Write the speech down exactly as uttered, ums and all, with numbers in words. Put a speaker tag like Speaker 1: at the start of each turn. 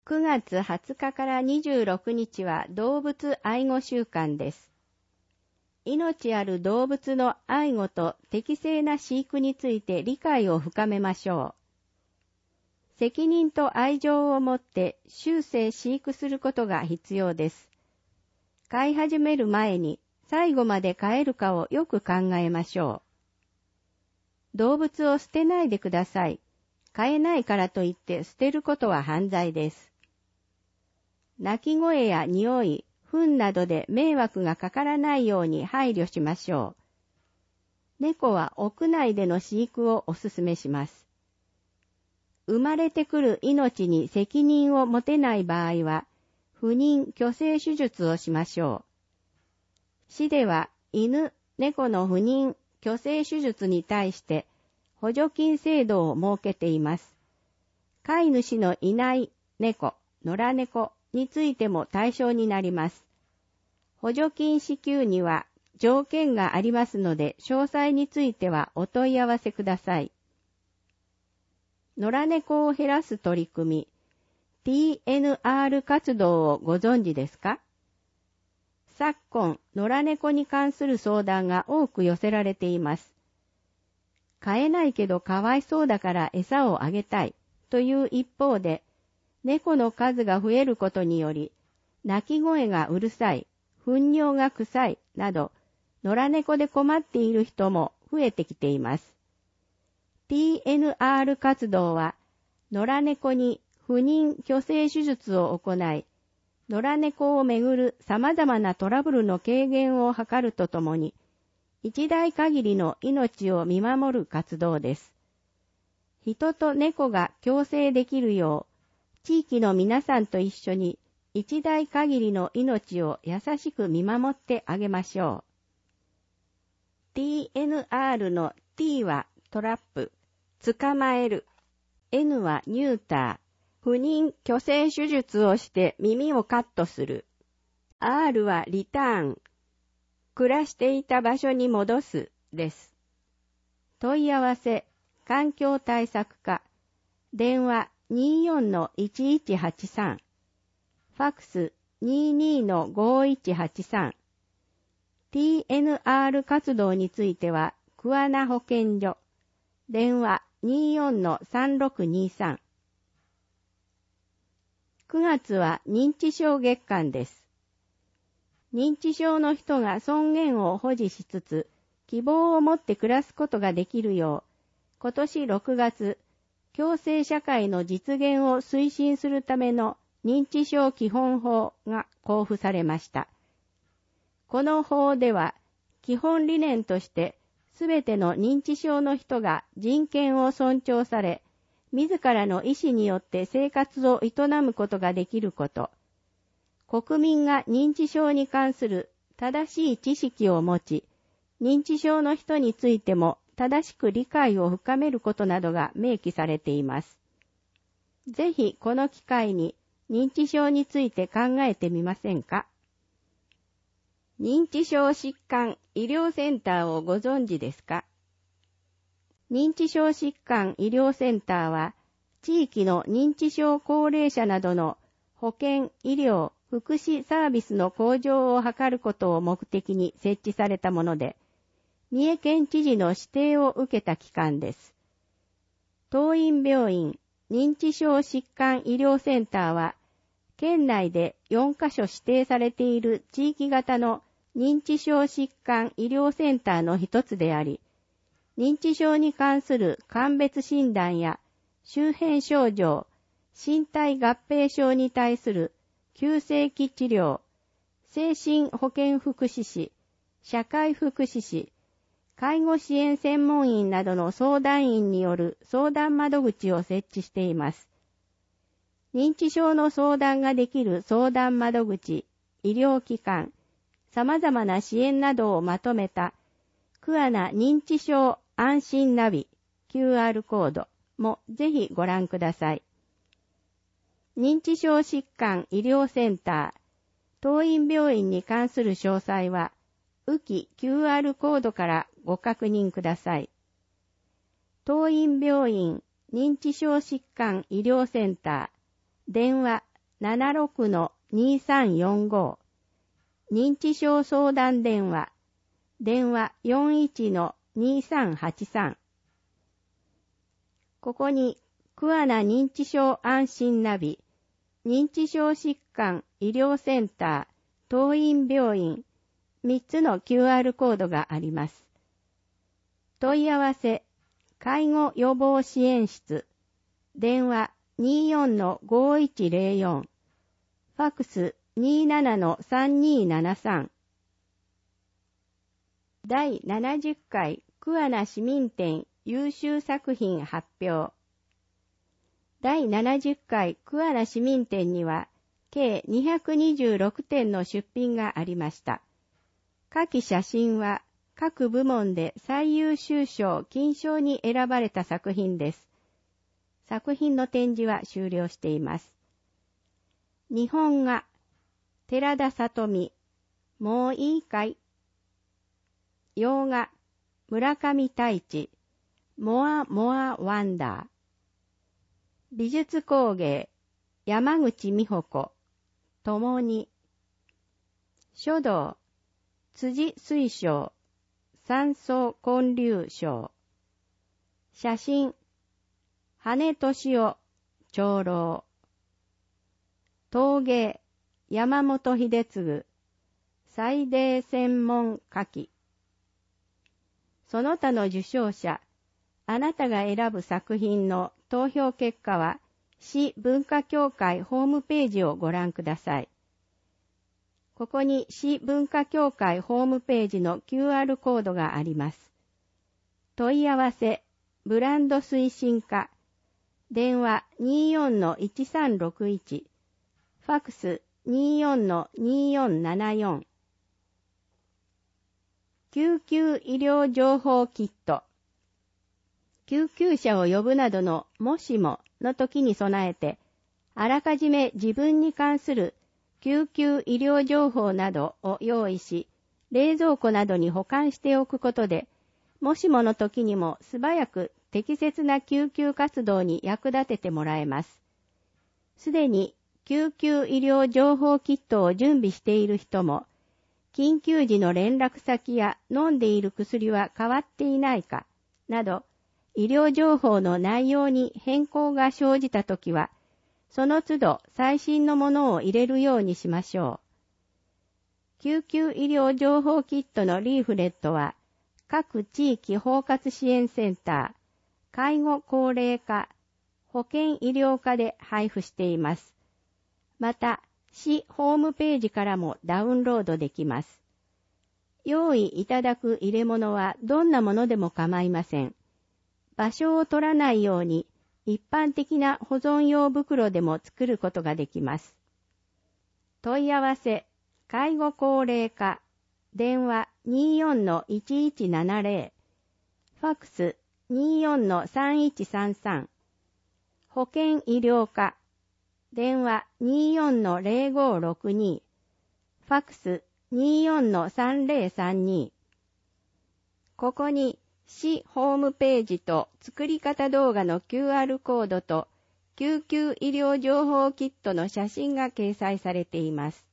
Speaker 1: くがつはつかからにじゅうろくにちは動物愛護週間です。命ある動物の愛護と適正な飼育について理解を深めましょう。責任と愛情を持って終生飼育することが必要です。飼い始める前に最後まで飼えるかをよく考えましょう。動物を捨てないでください。飼えないからといって捨てることは犯罪です。鳴き声や匂い、糞などで迷惑がかからないように配慮しましょう。猫は屋内での飼育をお勧めします。生まれてくる命に責任を持てない場合は、不妊・去勢手術をしましょう。市では犬、猫の不妊・去勢手術に対して補助金制度を設けています。飼い主のいない猫、野良猫についても対象になります。補助金支給には条件がありますので、詳細についてはお問い合わせください。野良猫を減らす取り組み、ティーエヌアール 活動をご存知ですか？昨今、野良猫に関する相談が多く寄せられています。飼えないけどかわいそうだから餌をあげたいという一方で、猫の数が増えることにより、鳴き声がうるさい、糞尿が臭いなど、野良猫で困っている人も増えてきています。ティーエヌアール 活動は、野良猫に不妊・去勢手術を行い、野良猫をめぐる様々なトラブルの軽減を図るとともに、一代限りの命を見守る活動です。人と猫が共生できるよう、地域の皆さんと一緒に一代限りの命を優しく見守ってあげましょう。ティーエヌアール の T はトラップ、捕まえる。N はニューター、不妊・去勢手術をして耳をカットする。R はリターン、暮らしていた場所に戻すです。問い合わせ、環境対策課、電話 にじゅうよんのいちいちはちさん、ファックス にじゅうにのごいちはちさん、ティーエヌアール 活動については、桑名保健所、電話 にじゅうよんのさんろくにさん。くがつは認知症月間です。認知症の人が尊厳を保持しつつ、希望を持って暮らすことができるよう、今年ろくがつ、共生社会の実現を推進するための認知症基本法が公布されました。この法では、基本理念として、すべての認知症の人が人権を尊重され、自らの意思によって生活を営むことができること、国民が認知症に関する正しい知識を持ち、認知症の人についても正しく理解を深めることなどが明記されています。ぜひこの機会に認知症について考えてみませんか？認知症疾患医療センターをご存知ですか？認知症疾患医療センターは、地域の認知症高齢者などの保健、医療、福祉サービスの向上を図ることを目的に設置されたもので、三重県知事の指定を受けた機関です。当院病院認知症疾患医療センターは、県内でよんカ所指定されている地域型の認知症疾患医療センターの一つであり、認知症に関する鑑別診断や周辺症状、身体合併症に対する急性期治療、精神保健福祉士、社会福祉士、介護支援専門員などの相談員による相談窓口を設置しています。認知症の相談ができる相談窓口、医療機関、様々な支援などをまとめた桑名認知症安心ナビ キューアール コードもぜひご覧ください。認知症疾患医療センター、当院病院に関する詳細は、ウキ キューアール コードからご確認ください。当院病院認知症疾患医療センター、電話ななろくのにさんよんご、認知症相談電話、電話 よんいちのにさんはちさん。ここに、桑名認知症安心ナビ、認知症疾患医療センター、当院病院、みっつの キューアール コードがあります。問い合わせ、介護予防支援室、電話 にじゅうよんのごいちぜろよん、ファックス にじゅうななのさんにーななさん。だいななじゅっかい桑名市民展優秀作品発表。だいななじゅっかい桑名市民展には計にひゃくにじゅうろくてんの出品がありました。各写真は各部門で最優秀賞金賞に選ばれた作品です。作品の展示は終了しています。日本画、寺田里美、もういいかい。洋画、村上太一、モアモアワンダー。美術工芸、山口美穂子、ともに。書道、辻水晶、山荘建立賞。写真、羽俊夫、長老。陶芸、山本秀次、祭礼専門書き。その他の受賞者、あなたが選ぶ作品の投票結果は、市文化協会ホームページをご覧ください。ここに市文化協会ホームページの キューアール コードがあります。問い合わせ、ブランド推進課、電話 にじゅうよんのいちさんろくいち、ファックス にじゅうよんのにーよんななよん。救急医療情報キット。救急車を呼ぶなどのもしもの時に備えて、あらかじめ自分に関する救急医療情報などを用意し、冷蔵庫などに保管しておくことで、もしもの時にも素早く適切な救急活動に役立ててもらえます。すでに救急医療情報キットを準備している人も、緊急時の連絡先や飲んでいる薬は変わっていないか、など、医療情報の内容に変更が生じたときは、その都度最新のものを入れるようにしましょう。救急医療情報キットのリーフレットは、各地域包括支援センター、介護高齢化、保健医療課で配布しています。また、市ホームページからもダウンロードできます。用意いただく入れ物はどんなものでも構いません。場所を取らないように一般的な保存用袋でも作ることができます。問い合わせ、介護高齢化、電話 にじゅうよんのいちいちななぜろ、ファックス にじゅうよんのさんいちさんさん、保健医療課、電話 にじゅうよんのぜろごろくに、ファックス にじゅうよんのさんぜろさんに。ここに市ホームページと作り方動画の キューアール コードと救急医療情報キットの写真が掲載されています。